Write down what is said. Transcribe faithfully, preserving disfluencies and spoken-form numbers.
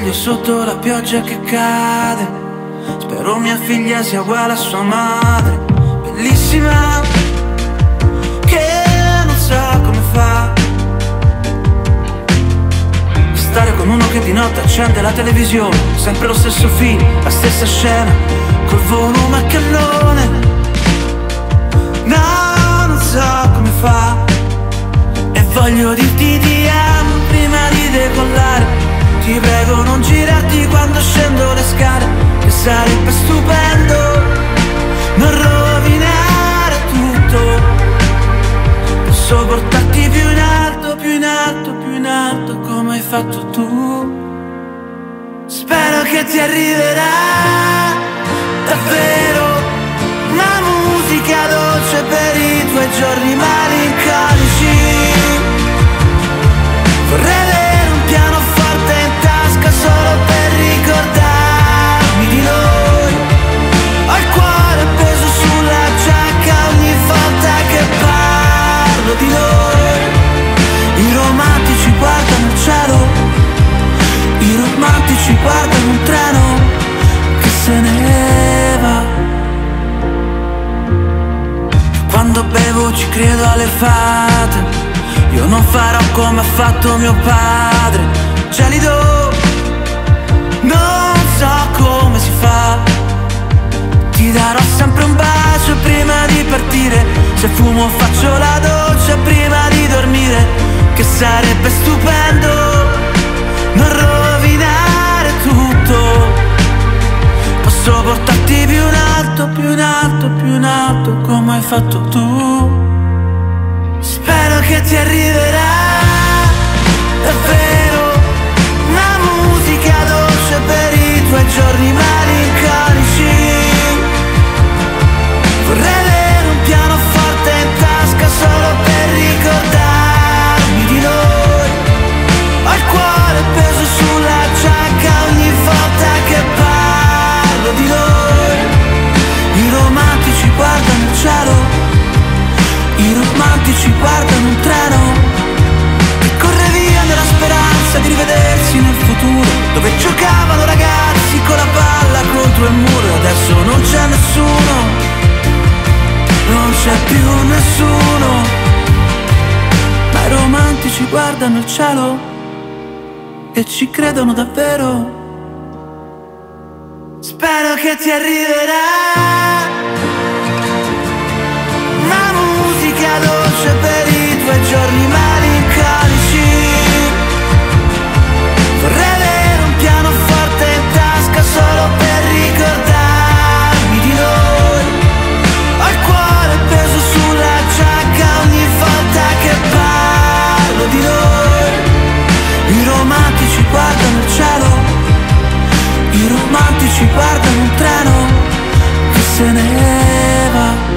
sveglio sotto la pioggia che cade. Spero mia figlia sia uguale a sua madre, bellissima, che non sa come fa stare con uno che di notte accende la televisione, sempre lo stesso film, la stessa scena, col volume a cannone. No, non so come fa. E voglio dirti ti amo prima di decollare. Ti prego non girarti quando scendo le scale, che sarebbe stupendo non rovinare tutto. Posso portarti più in alto, più in alto, più in alto, come hai fatto tu. Spero che ti arriverà davvero una musica dolce per i tuoi giorni malinconici. Vorrei avere un pianoforte in tasca solo per ricordarmi di noi. Ho il cuore appeso sulla giacca ogni volta che parlo di noi. I romantici guardano il cielo, i romantici guardano un treno che se ne va. Quando bevo ci credo alle fate, io non farò come ha fatto mio padre, gelido, non so come si fa. Ti darò sempre un bacio prima di partire, se fumo faccio la doccia prima di dormire, che sarebbe stupendo non rovinare tutto. Posso portarti più in alto, più in alto, più in alto, come hai fatto tu. Spero che ti arriverà davvero una musica dolce per i tuoi giorni malinconici. Vorrei avere un pianoforte in tasca solo per ricordarmi di noi. Ho il cuore peso sulla giacca ogni volta che parlo di noi. I romantici guardano il cielo, i romantici guardano un treno che corre via nella speranza di rivedersi nel futuro, dove giocavano ragazzi con la palla contro il muro. Adesso non c'è nessuno, non c'è più nessuno, ma i romantici guardano il cielo e ci credono davvero. Spero che ti arriverà una musica dolce per i tuoi giorni malinconici. Vorrei avere un pianoforte in tasca solo per ricordarmi di noi. Ho il cuore peso sulla giacca ogni volta che parlo di noi. I romantici guardano il cielo, i romantici guardano un treno che se ne va.